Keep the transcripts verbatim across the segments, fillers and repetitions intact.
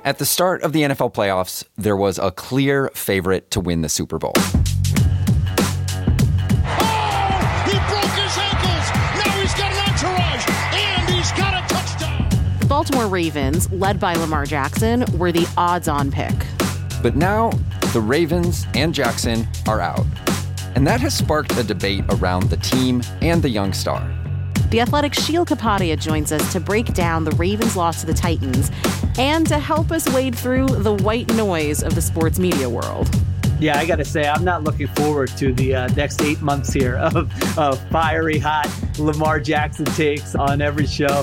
At the start of the N F L playoffs, there was a clear favorite to win the Super Bowl. Oh, he broke his ankles. Now he's got an entourage, and he's got a touchdown. The Baltimore Ravens, led by Lamar Jackson, were the odds-on pick. But now, the Ravens and Jackson are out. And that has sparked a debate around the team and the young star. The Athletic's Sheil Kapadia joins us to break down the Ravens' loss to the Titans and to help us wade through the white noise of the sports media world. Yeah, I got to say, I'm not looking forward to the uh, next eight months here of, of fiery, hot Lamar Jackson takes on every show.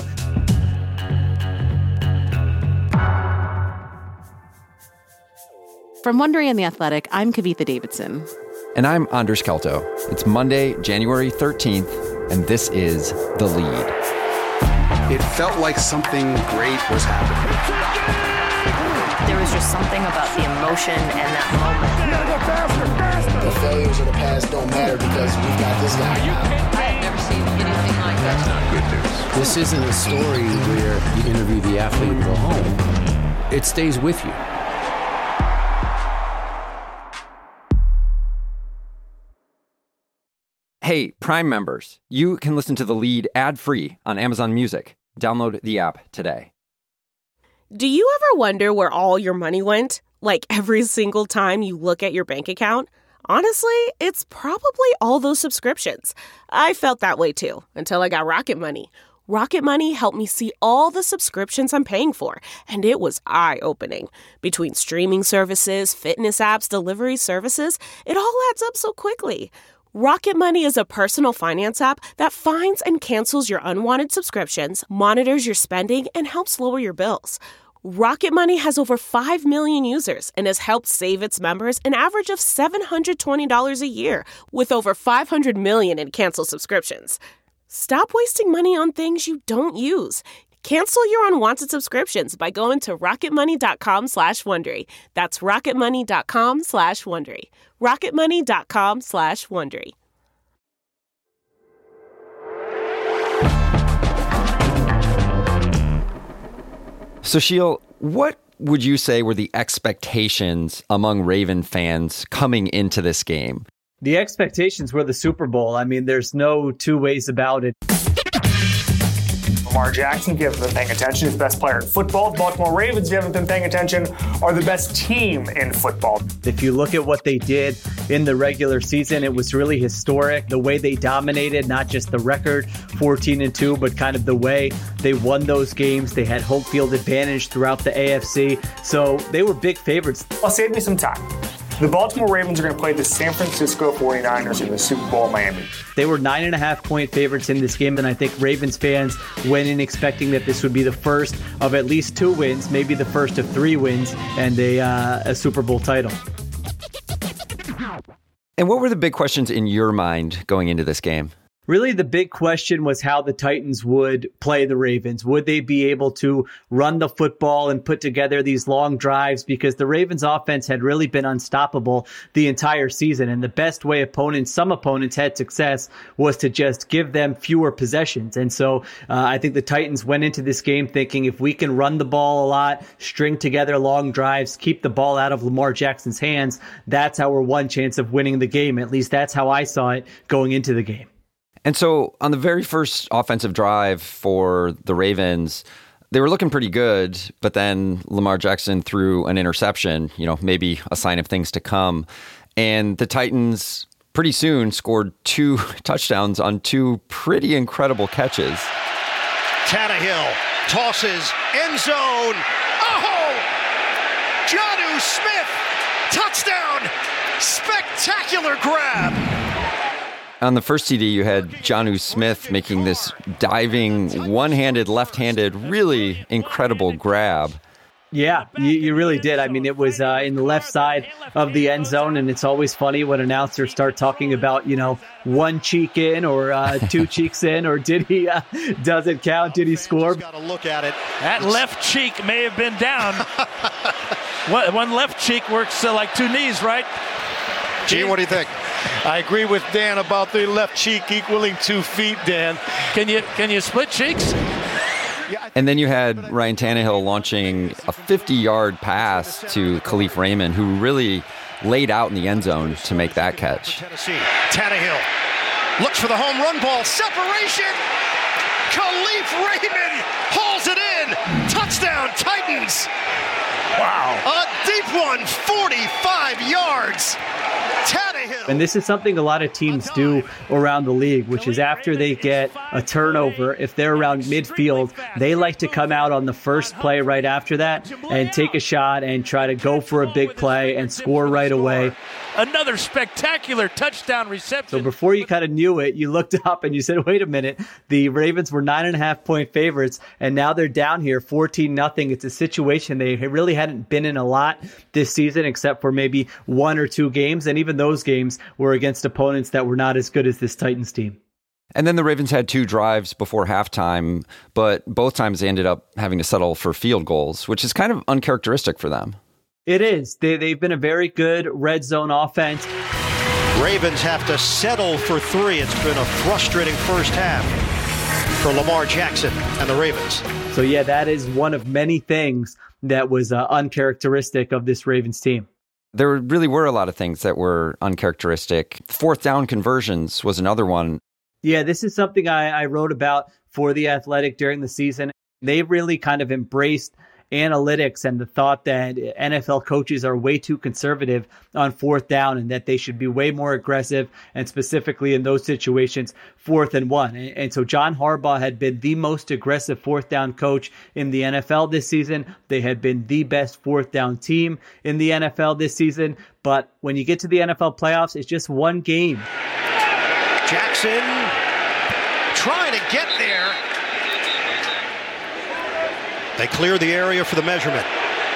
From Wondery and The Athletic, I'm Kavitha Davidson. And I'm Anders Kelto. It's Monday, January thirteenth, and this is The Lead. It felt like something great was happening. There was just something about the emotion and that moment. The failures of the past don't matter because we've got this guy now. I have never seen anything like that. That's not good news. This isn't a story where you interview the athlete and go home. It stays with you. Hey, Prime members, you can listen to The Lead ad-free on Amazon Music. Download the app today. Do you ever wonder where all your money went? Like every single time you look at your bank account? Honestly, it's probably all those subscriptions. I felt that way too, until I got Rocket Money. Rocket Money helped me see all the subscriptions I'm paying for, and it was eye-opening. Between streaming services, fitness apps, delivery services, it all adds up so quickly. Rocket Money is a personal finance app that finds and cancels your unwanted subscriptions, monitors your spending, and helps lower your bills. Rocket Money has over five million users and has helped save its members an average of seven hundred twenty dollars a year, with over five hundred million in canceled subscriptions. Stop wasting money on things you don't use. Cancel your unwanted subscriptions by going to rocketmoney.com slash Wondery. That's rocketmoney.com slash Wondery. rocketmoney.com slash Wondery. So, Sheil, what would you say were the expectations among Raven fans coming into this game? The expectations were the Super Bowl. I mean, there's no two ways about it. Lamar Jackson, if you haven't been paying attention, is the best player in football. The Baltimore Ravens, if you haven't been paying attention, are the best team in football. If you look at what they did in the regular season, it was really historic. The way they dominated, not just the record, fourteen and two, but kind of the way they won those games. They had home field advantage throughout the A F C. So they were big favorites. I'll save me some time. The Baltimore Ravens are going to play the San Francisco forty-niners in the Super Bowl in Miami. They were nine and a half point favorites in this game, and I think Ravens fans went in expecting that this would be the first of at least two wins, maybe the first of three wins, and a, uh, a Super Bowl title. And what were the big questions in your mind going into this game? Really, the big question was how the Titans would play the Ravens. Would they be able to run the football and put together these long drives? Because the Ravens offense had really been unstoppable the entire season. And the best way opponents, some opponents had success was to just give them fewer possessions. And so uh, I think the Titans went into this game thinking if we can run the ball a lot, string together long drives, keep the ball out of Lamar Jackson's hands, that's our one chance of winning the game. At least that's how I saw it going into the game. And so on the very first offensive drive for the Ravens, they were looking pretty good, but then Lamar Jackson threw an interception, you know, maybe a sign of things to come. And the Titans pretty soon scored two touchdowns on two pretty incredible catches. Tannehill tosses, end zone. Oh! Jonnu Smith, touchdown! Spectacular grab! On the first C D, you had Jonnu Smith making this diving, one-handed, left-handed, really incredible grab. Yeah, you, you really did. I mean, it was uh, in the left side of the end zone, and it's always funny when announcers start talking about, you know, one cheek in or uh, two cheeks in, or did he, uh, does it count? Did he score? Got to look at it. That left cheek may have been down. One left cheek works uh, like two knees, right? Gene, what do you think? I agree with Dan about the left cheek equaling two feet, Dan. Can you can you split cheeks? And then you had Ryan Tannehill launching a fifty-yard pass to Khalif Raymond, who really laid out in the end zone to make that catch. Tennessee. Tannehill looks for the home run ball. Separation. Khalif Raymond hauls it in. Touchdown, Titans. Wow. A deep one, forty-five yards. Tannehill. And this is something a lot of teams do around the league, which is after they get a turnover, if they're around midfield, they like to come out on the first play right after that and take a shot and try to go for a big play and score right away. Another spectacular touchdown reception. So before you kind of knew it, you looked up and you said, wait a minute, the Ravens were nine and a half point favorites, and now they're down here fourteen nothing. It's a situation they really hadn't been in a lot this season, except for maybe one or two games. And even those games were against opponents that were not as good as this Titans team. And then the Ravens had two drives before halftime, but both times they ended up having to settle for field goals, which is kind of uncharacteristic for them. It is. They, they've been a very good red zone offense. Ravens have to settle for three. It's been a frustrating first half for Lamar Jackson and the Ravens. So, yeah, that is one of many things that was uh, uncharacteristic of this Ravens team. There really were a lot of things that were uncharacteristic. Fourth down conversions was another one. Yeah, this is something I, I wrote about for The Athletic during the season. They really kind of embraced analytics and the thought that N F L coaches are way too conservative on fourth down and that they should be way more aggressive, and specifically in those situations, fourth and one. And, and so John Harbaugh had been the most aggressive fourth down coach in the N F L this season. They had been the best fourth down team in the N F L this season. But when you get to the N F L playoffs, it's just one game. Jackson trying to get there. They clear the area for the measurement.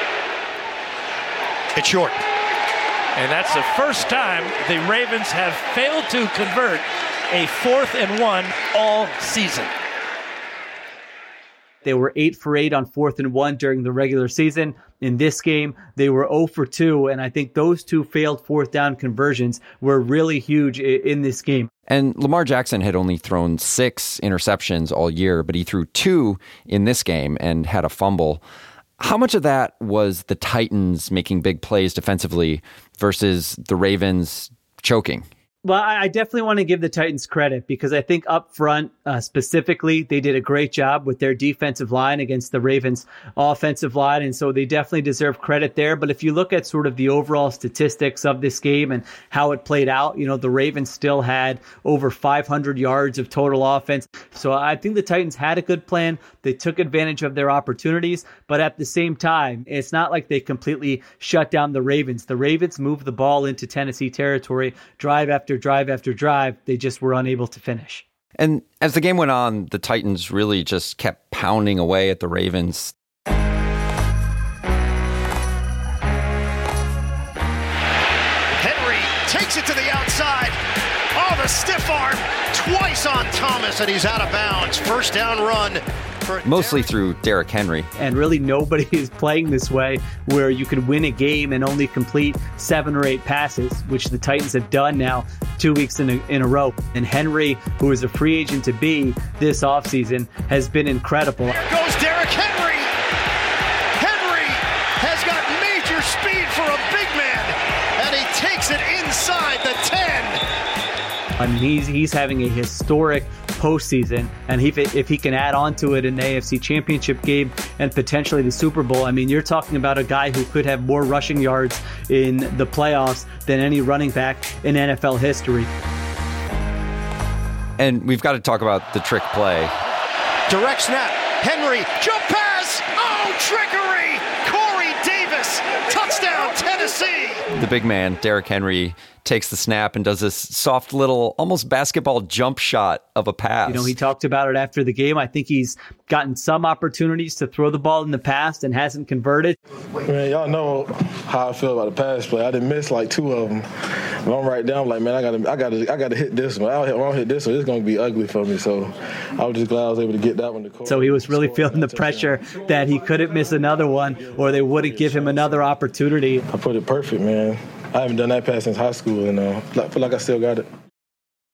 It's short. And that's the first time the Ravens have failed to convert a fourth and one all season. They were eight for eight on fourth and one during the regular season. In this game, they were zero for two, and I think those two failed fourth down conversions were really huge in this game. And Lamar Jackson had only thrown six interceptions all year, but he threw two in this game and had a fumble. How much of that was the Titans making big plays defensively versus the Ravens choking? Well, I definitely want to give the Titans credit because I think up front, uh, specifically, they did a great job with their defensive line against the Ravens' offensive line. And so they definitely deserve credit there. But if you look at sort of the overall statistics of this game and how it played out, you know, the Ravens still had over five hundred yards of total offense. So I think the Titans had a good plan. They took advantage of their opportunities. But at the same time, it's not like they completely shut down the Ravens. The Ravens moved the ball into Tennessee territory, drive after drive after drive. They just were unable to finish. And as the game went on, the Titans really just kept pounding away at the Ravens. Henry takes it to the outside. Oh, the stiff arm twice on Thomas, and he's out of bounds. First down run. Mostly through Derrick Henry. And really nobody is playing this way where you can win a game and only complete seven or eight passes, which the Titans have done now two weeks in a, in a row. And Henry, who is a free agent to be this offseason, has been incredible. There goes Derrick Henry. Henry has got major speed for a big man, and he takes it inside the ten. I mean, he's, he's having a historic postseason, and he, if he can add on to it in the A F C Championship game and potentially the Super Bowl, I mean, you're talking about a guy who could have more rushing yards in the playoffs than any running back in N F L history. And we've got to talk about the trick play. Direct snap. Henry, jump pass. Oh, trickery. Corey Davis, touchdown, Tennessee. The big man, Derrick Henry, takes the snap and does this soft little, almost basketball jump shot of a pass. You know, he talked about it after the game. I think he's gotten some opportunities to throw the ball in the past and hasn't converted. Man, y'all know how I feel about the pass play. I didn't miss like two of them. If I'm right down, I'm like, man, I gotta, I gotta, I gotta hit this one. I don't hit, I don't hit this one. It's gonna be ugly for me. So I was just glad I was able to get that one to Corey. So he was really feeling the pressure that he couldn't miss another one, or they wouldn't give him another opportunity. I put it perfect, man. I haven't done that pass since high school, and uh, I feel like I still got it.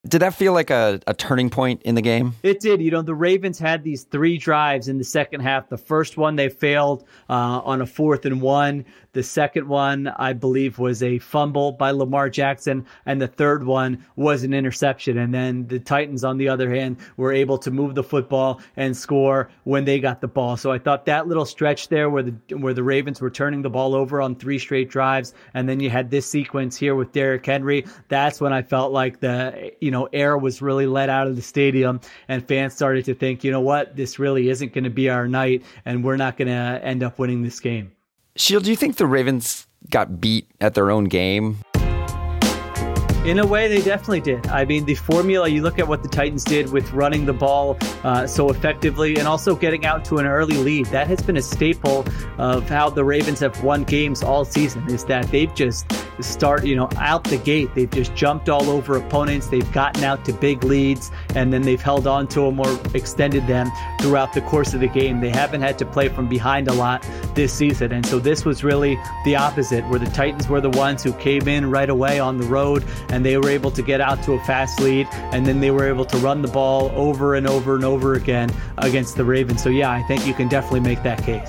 Did that feel like a, a turning point in the game? It did. You know, the Ravens had these three drives in the second half. The first one, they failed uh, on a fourth and one. The second one, I believe, was a fumble by Lamar Jackson. And the third one was an interception. And then the Titans, on the other hand, were able to move the football and score when they got the ball. So I thought that little stretch there where the where the Ravens were turning the ball over on three straight drives, and then you had this sequence here with Derrick Henry, that's when I felt like the, you know, air was really let out of the stadium, and fans started to think, you know what, this really isn't going to be our night, and we're not going to end up winning this game. Shield, do you think the Ravens got beat at their own game? In a way, they definitely did. I mean, the formula, you look at what the Titans did with running the ball uh, so effectively and also getting out to an early lead. That has been a staple of how the Ravens have won games all season, is that they've just start, you know, out the gate. They've just jumped all over opponents. They've gotten out to big leads, and then they've held on to them or extended them throughout the course of the game. They haven't had to play from behind a lot this season. And so this was really the opposite, where the Titans were the ones who came in right away on the road, and they were able to get out to a fast lead, and then they were able to run the ball over and over and over again against the Ravens. So yeah, I think you can definitely make that case.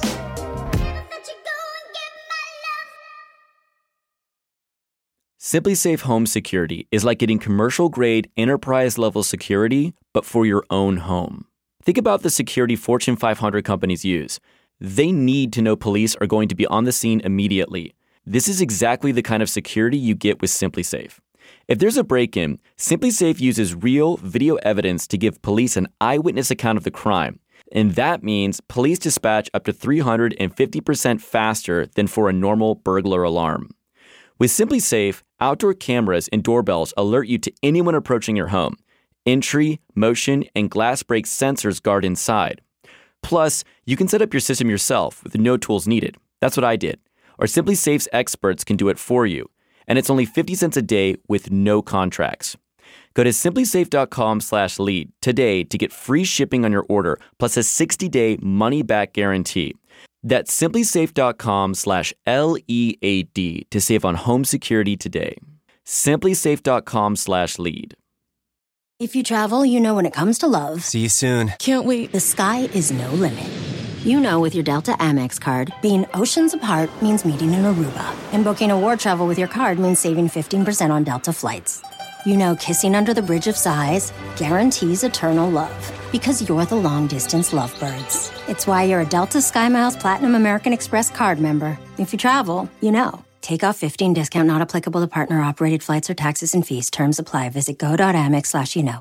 SimpliSafe Home Security is like getting commercial-grade, enterprise-level security, but for your own home. Think about the security Fortune five hundred companies use. They need to know police are going to be on the scene immediately. This is exactly the kind of security you get with SimpliSafe. If there's a break-in, SimpliSafe uses real video evidence to give police an eyewitness account of the crime. And that means police dispatch up to three hundred fifty percent faster than for a normal burglar alarm. With SimpliSafe, outdoor cameras and doorbells alert you to anyone approaching your home. Entry, motion, and glass break sensors guard inside. Plus, you can set up your system yourself with no tools needed. That's what I did. Or SimpliSafe's experts can do it for you. And it's only fifty cents a day with no contracts. Go to SimpliSafe.com slash lead today to get free shipping on your order, plus a sixty-day money-back guarantee. That's SimpliSafe.com slash L E A D to save on home security today. SimpliSafe.com slash lead. If you travel, you know when it comes to love. See you soon. Can't wait. The sky is no limit. You know with your Delta Amex card, being oceans apart means meeting in Aruba. And booking a war travel with your card means saving fifteen percent on Delta flights. You know kissing under the Bridge of Sighs guarantees eternal love. Because you're the long-distance lovebirds. It's why you're a Delta SkyMiles Platinum American Express card member. If you travel, you know. Take off fifteen discount not applicable to partner-operated flights or taxes and fees. Terms apply. Visit go.amex slash you know.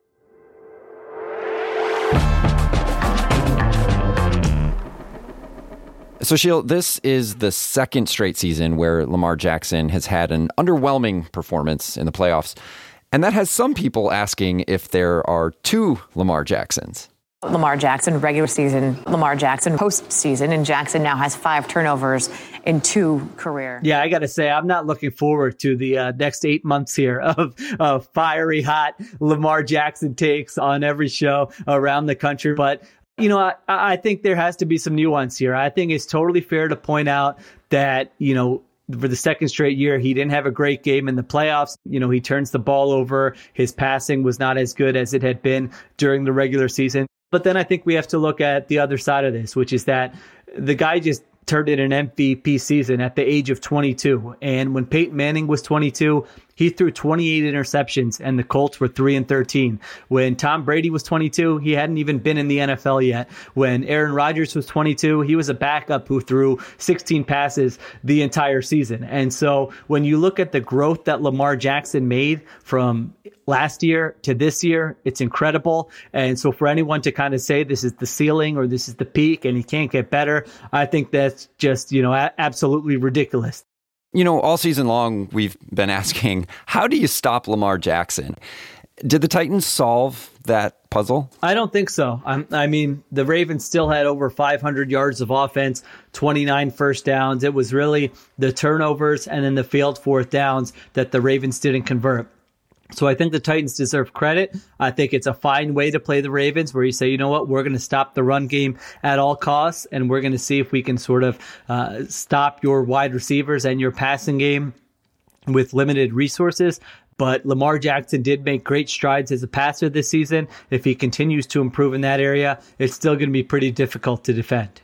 So, Shield, this is the second straight season where Lamar Jackson has had an underwhelming performance in the playoffs. And that has some people asking if there are two Lamar Jacksons. Lamar Jackson, regular season, Lamar Jackson, postseason, and Jackson now has five turnovers in two career. Yeah, I got to say, I'm not looking forward to the uh, next eight months here of uh, fiery hot Lamar Jackson takes on every show around the country. But you know, I, I think there has to be some nuance here. I think it's totally fair to point out that, you know, for the second straight year, he didn't have a great game in the playoffs. You know, he turns the ball over. His passing was not as good as it had been during the regular season. But then I think we have to look at the other side of this, which is that the guy just turned in an M V P season at the age of twenty-two. And when Peyton Manning was twenty-two, he threw twenty-eight interceptions, and the Colts were three and thirteen. When Tom Brady was twenty-two, he hadn't even been in the N F L yet. When Aaron Rodgers was twenty-two, he was a backup who threw sixteen passes the entire season. And so when you look at the growth that Lamar Jackson made from last year to this year, it's incredible. And so for anyone to kind of say this is the ceiling or this is the peak and he can't get better, I think that's just, you know, a- absolutely ridiculous. You know, all season long, we've been asking, how do you stop Lamar Jackson? Did the Titans solve that puzzle? I don't think so. I'm, I mean, the Ravens still had over five hundred yards of offense, twenty-nine first downs. It was really the turnovers and then the failed fourth downs that the Ravens didn't convert. So I think the Titans deserve credit. I think it's a fine way to play the Ravens where you say, you know what, we're going to stop the run game at all costs, and we're going to see if we can sort of uh, stop your wide receivers and your passing game with limited resources. But Lamar Jackson did make great strides as a passer this season. If he continues to improve in that area, it's still going to be pretty difficult to defend.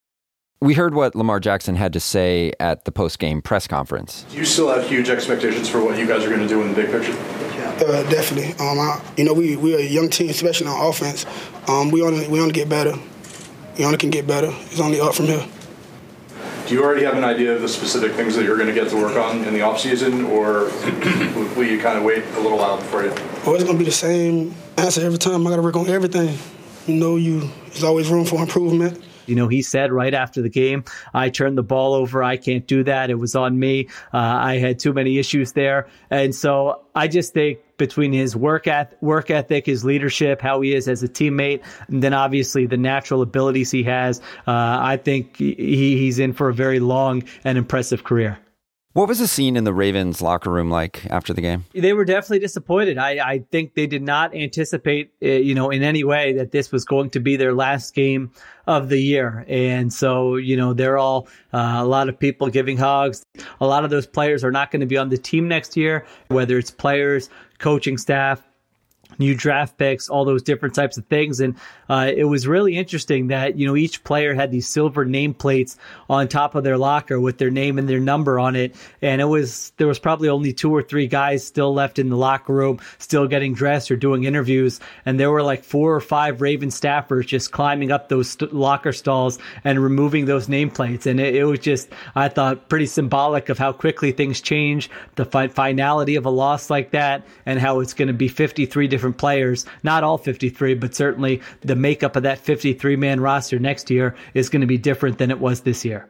We heard what Lamar Jackson had to say at the post-game press conference. Do you still have huge expectations for what you guys are going to do in the big picture? Uh, definitely. Um, I, you know, we we're a young team, especially on offense. Um, we only we only get better. We only can get better. It's only up from here. Do you already have an idea of the specific things that you're going to get to work on in the offseason, or will you kind of wait a little while before you? Well, it's going to be the same answer every time. I got to work on everything. You know, you there's always room for improvement. You know, he said right after the game, I turned the ball over. I can't do that. It was on me. Uh, I had too many issues there. And so I just think between his work eth- work ethic, his leadership, how he is as a teammate, and then obviously the natural abilities he has, uh, I think he, he's in for a very long and impressive career. What was the scene in the Ravens locker room like after the game? They were definitely disappointed. I, I think they did not anticipate, uh, you know, in any way that this was going to be their last game of the year. And so, you know, they're all, uh, a lot of people giving hugs. A lot of those players are not going to be on the team next year, whether it's players, coaching staff, new draft picks, all those different types of things. And uh, it was really interesting that, you know, each player had these silver nameplates on top of their locker with their name and their number on it. And it was, there was probably only two or three guys still left in the locker room, still getting dressed or doing interviews. And there were like four or five Raven staffers just climbing up those st- locker stalls and removing those nameplates. And it, it was just, I thought, pretty symbolic of how quickly things change, the fi- finality of a loss like that, and how it's going to be fifty-three different players, not all fifty-three, but certainly the makeup of that fifty-three man roster next year is going to be different than it was this year.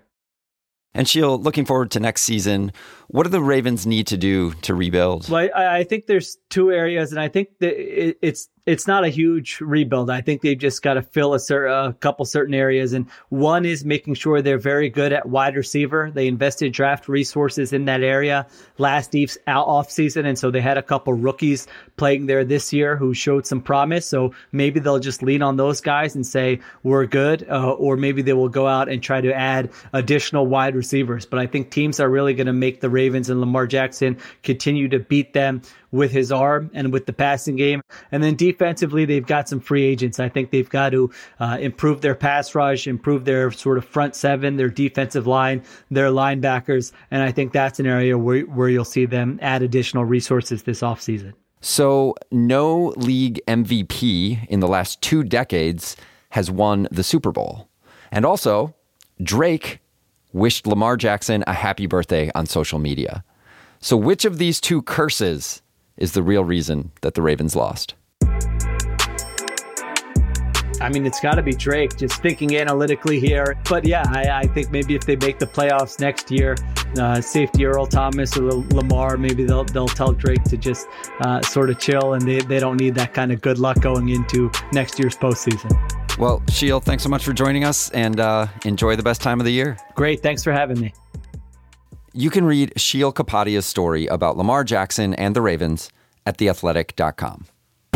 And Sheil, looking forward to next season, what do the Ravens need to do to rebuild? Well, I, I think there's two areas, and I think that it, it's it's not a huge rebuild. I think they've just got to fill a, cer- a couple certain areas, and one is making sure they're very good at wide receiver. They invested draft resources in that area last off season, and so they had a couple rookies playing there this year who showed some promise. So maybe they'll just lean on those guys and say we're good, uh, or maybe they will go out and try to add additional wide receivers. But I think teams are really going to make the Ravens and Lamar Jackson continue to beat them with his arm and with the passing game. And then defensively, they've got some free agents. I think they've got to uh, improve their pass rush, improve their sort of front seven, their defensive line, their linebackers. And I think that's an area where, where you'll see them add additional resources this offseason. So no league M V P in the last two decades has won the Super Bowl. And also, Drake wished Lamar Jackson a happy birthday on social media. So which of these two curses is the real reason that the Ravens lost? I mean, it's got to be Drake, just thinking analytically here. But yeah, I, I think maybe if they make the playoffs next year, uh, safety Earl Thomas or Lamar, maybe they'll they'll tell Drake to just uh, sort of chill, and they, they don't need that kind of good luck going into next year's postseason. Well, Sheil, thanks so much for joining us, and uh, enjoy the best time of the year. Great. Thanks for having me. You can read Sheil Kapadia's story about Lamar Jackson and the Ravens at the athletic dot com.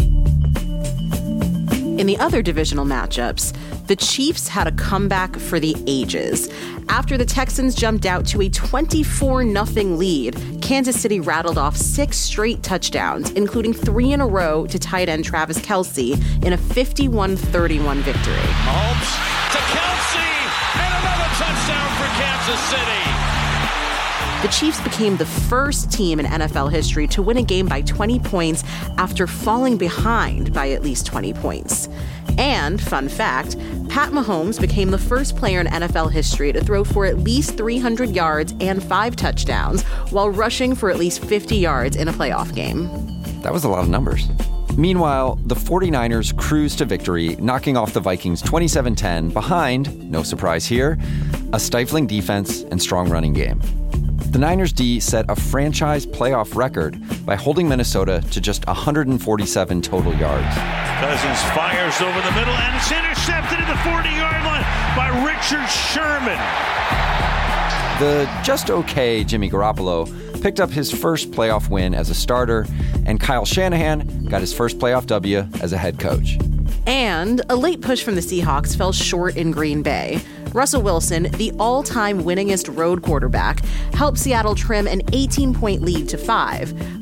In the other divisional matchups, the Chiefs had a comeback for the ages. After the Texans jumped out to a twenty-four nothing lead, Kansas City rattled off six straight touchdowns, including three in a row to tight end Travis Kelce in a fifty-one thirty-one victory. Mahomes to Kelce, and another touchdown for Kansas City. The Chiefs became the first team in N F L history to win a game by twenty points after falling behind by at least twenty points. And, fun fact, Pat Mahomes became the first player in N F L history to throw for at least three hundred yards and five touchdowns while rushing for at least fifty yards in a playoff game. That was a lot of numbers. Meanwhile, the 49ers cruised to victory, knocking off the Vikings twenty-seven ten behind, no surprise here, a stifling defense and strong running game. The Niners D set a franchise playoff record by holding Minnesota to just one hundred forty-seven total yards. Cousins fires over the middle, and it's intercepted at the forty-yard line by Richard Sherman. The just okay Jimmy Garoppolo picked up his first playoff win as a starter, and Kyle Shanahan got his first playoff W as a head coach. And a late push from the Seahawks fell short in Green Bay. Russell Wilson, the all-time winningest road quarterback, helped Seattle trim an eighteen-point lead to five.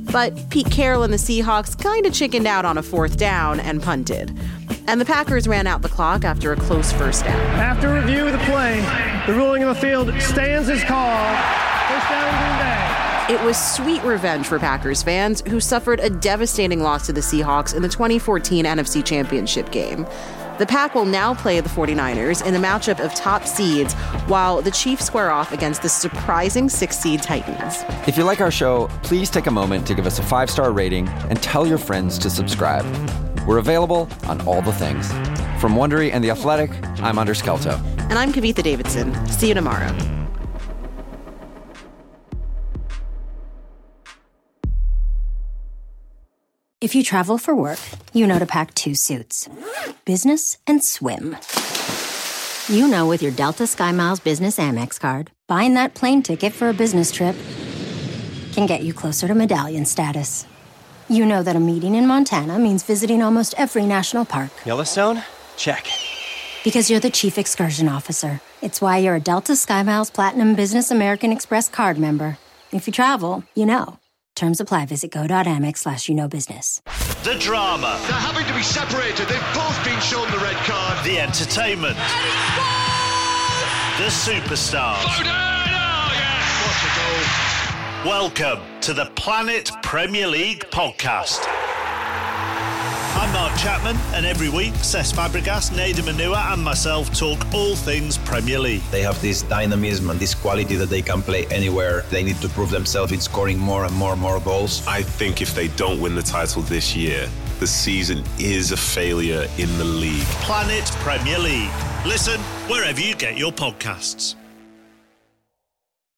But Pete Carroll and the Seahawks kind of chickened out on a fourth down and punted. And the Packers ran out the clock after a close first down. After review of the play, the ruling on the field stands as called. First down, Green Bay. It was sweet revenge for Packers fans who suffered a devastating loss to the Seahawks in the twenty fourteen N F C Championship game. The Pack will now play the 49ers in a matchup of top seeds, while the Chiefs square off against the surprising six-seed Titans. If you like our show, please take a moment to give us a five-star rating and tell your friends to subscribe. We're available on all the things. From Wondery and The Athletic, I'm Anders Kelto. And I'm Kavitha Davidson. See you tomorrow. If you travel for work, you know to pack two suits. Business and swim. You know with your Delta SkyMiles Business Amex card, buying that plane ticket for a business trip can get you closer to medallion status. You know that a meeting in Montana means visiting almost every national park. Yellowstone? Check. Because you're the chief excursion officer. It's why you're a Delta SkyMiles Platinum Business American Express card member. If you travel, you know. Terms apply. Visit go.amex slash you know business. The drama. They're having to be separated. They've both been shown the red card. The entertainment. The superstars. Foden! Oh, yes! What a goal. Welcome to the Planet Premier League podcast. I'm Mark Chapman, and every week, Cesc Fabregas, Nader Manua, and myself talk all things Premier League. They have this dynamism and this quality that they can play anywhere. They need to prove themselves in scoring more and more and more goals. I think if they don't win the title this year, the season is a failure in the league. Planet Premier League. Listen wherever you get your podcasts.